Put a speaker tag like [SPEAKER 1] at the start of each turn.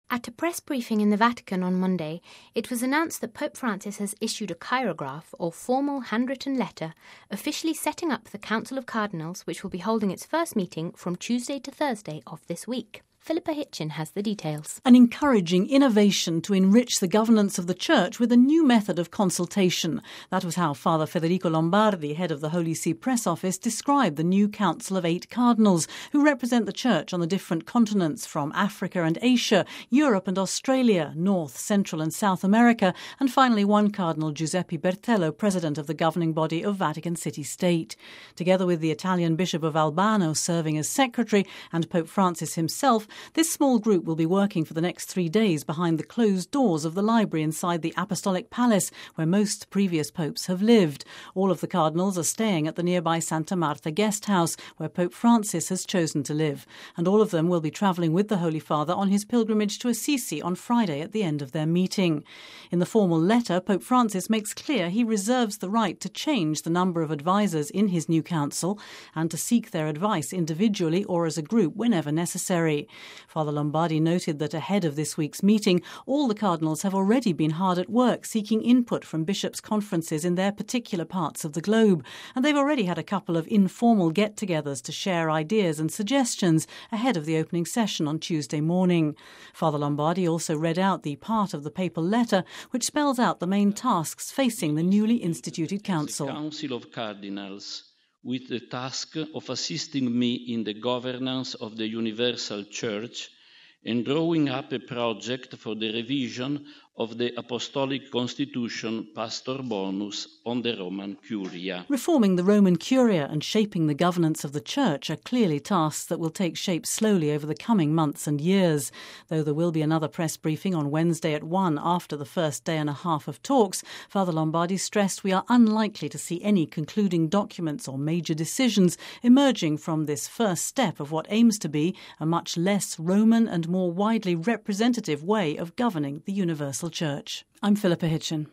[SPEAKER 1] At a press briefing in the Vatican on Monday, it was announced that Pope Francis has issued a chirograph, or formal handwritten letter, officially setting up the Council of Cardinals, which will be holding its first meeting from Tuesday to Thursday of this week. Philippa Hitchin has the details.
[SPEAKER 2] An encouraging innovation to enrich the governance of the Church with a new method of consultation. That was how Father Federico Lombardi, head of the Holy See Press Office, described the new Council of 8 cardinals who represent the Church on the different continents from Africa and Asia, Europe and Australia, North, Central and South America, and finally one Cardinal Giuseppe Bertello, president of the governing body of Vatican City State. Together with the Italian Bishop of Albano serving as secretary and Pope Francis himself, this small group will be working for the next 3 days behind the closed doors of the library inside the Apostolic Palace, where most previous popes have lived. All of the cardinals are staying at the nearby Santa Marta guest house, where Pope Francis has chosen to live. And all of them will be travelling with the Holy Father on his pilgrimage to Assisi on Friday at the end of their meeting. In the formal letter, Pope Francis makes clear he reserves the right to change the number of advisers in his new council and to seek their advice individually or as a group whenever necessary. Father Lombardi noted that ahead of this week's meeting, all the cardinals have already been hard at work seeking input from bishops' conferences in their particular parts of the globe, and they've already had a couple of informal get-togethers to share ideas and suggestions ahead of the opening session on Tuesday morning. Father Lombardi also read out the part of the papal letter which spells out the main tasks facing the newly instituted council.
[SPEAKER 3] The Council of Cardinals, with the task of assisting me in the governance of the Universal Church and drawing up a project for the revision of the Apostolic Constitution Pastor Bonus on the Roman Curia.
[SPEAKER 2] Reforming the Roman Curia and shaping the governance of the Church are clearly tasks that will take shape slowly over the coming months and years. Though there will be another press briefing on Wednesday at 1 after the first day and a half of talks, Father Lombardi stressed we are unlikely to see any concluding documents or major decisions emerging from this first step of what aims to be a much less Roman and more widely representative way of governing the Universal Church. I'm Philippa Hitchin.